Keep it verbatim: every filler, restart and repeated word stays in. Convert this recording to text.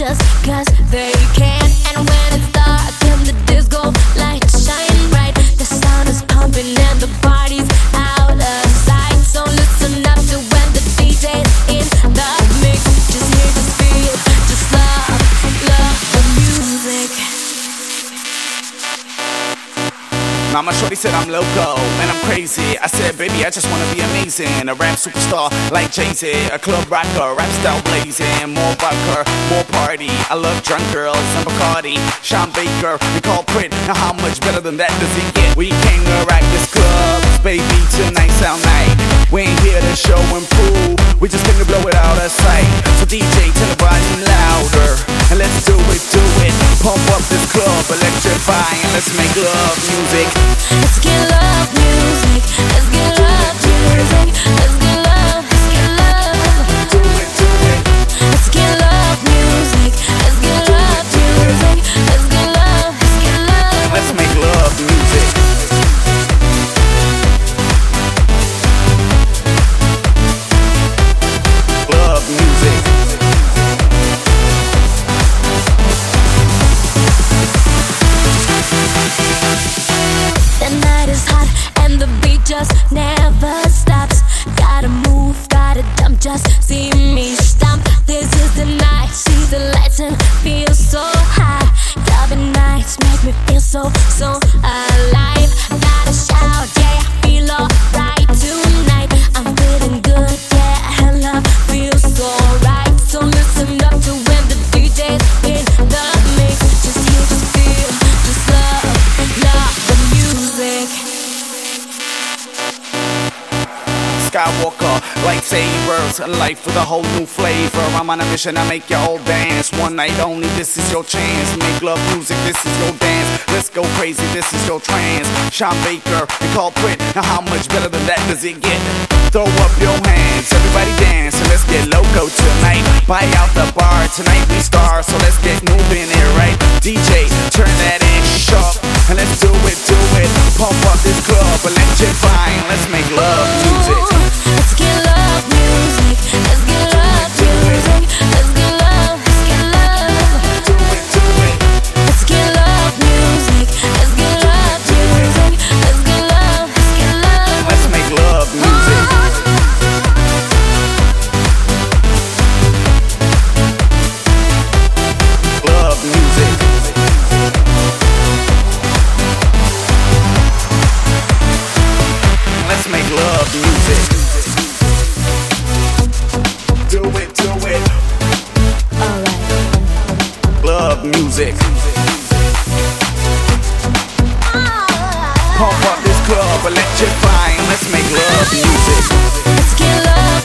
just cause they can. And when it's dark and the disco lights shine bright, the sound is pumping and the party's out of sight. So listen up to when the D J's in the mix. Just hear, just feel, just love, love the music. Mama shorty said I'm loco and I'm crazy. I said, baby, I just wanna be amazing. A rap superstar like Jay-Z, a club rocker, rap style blazing. More vodka, more party. I love drunk girls and Bacardi. Sean Baker, we call Crit. Now how much better than that does it get? We came to rock this club, baby, tonight's our night. We ain't here to show and prove, we just came to blow it out of sight. So D J, turn the volume louder and let's do it, do it. Pump up this club, electrify, and let's make love music. Let's get love music. Let's get love music. Let's get love. Let's get love. Do it, do it. Let's get love music. Let's get love music. Let's get love. Let's get love. Let's make love music. Love music. The night is hot and the beat just never stops. Gotta move, gotta dump, just see me stomp. This is the night, see the lights and feel so high. Clubbing nights make me feel so, so alive. Gotta shout, yeah, I feel alright tonight. I'm feeling good, yeah, love feels so right. So listen up to when the D J's in the mix. Just hear, just feel, just love, love the music. Skywalker, lightsabers, a life with a whole new flavor. I'm on a mission to make you all dance. One night only, this is your chance. Make love music, this is your dance. Let's go crazy, this is your trance. Sean Baker, we call Crit. Now how much better than that does it get? Throw up your hands, everybody dance, and let's get loco tonight. Buy out the bar, tonight we star, so let's get moving here, right? D J, turn that ass up, and let's do it, do it. Pump up this club, electrify, and let's make love music. Let's get love music. Let's get love music. Let's get love. Let's get love. Do it, do it. Let's get love music. Let's get love music. Let's get love. Let's get love. Let's make love music. Love music. Let's make love music. Do it, do it. Alright. Love music. Pump up this club, electrifying. Let's make love music. Let's get love.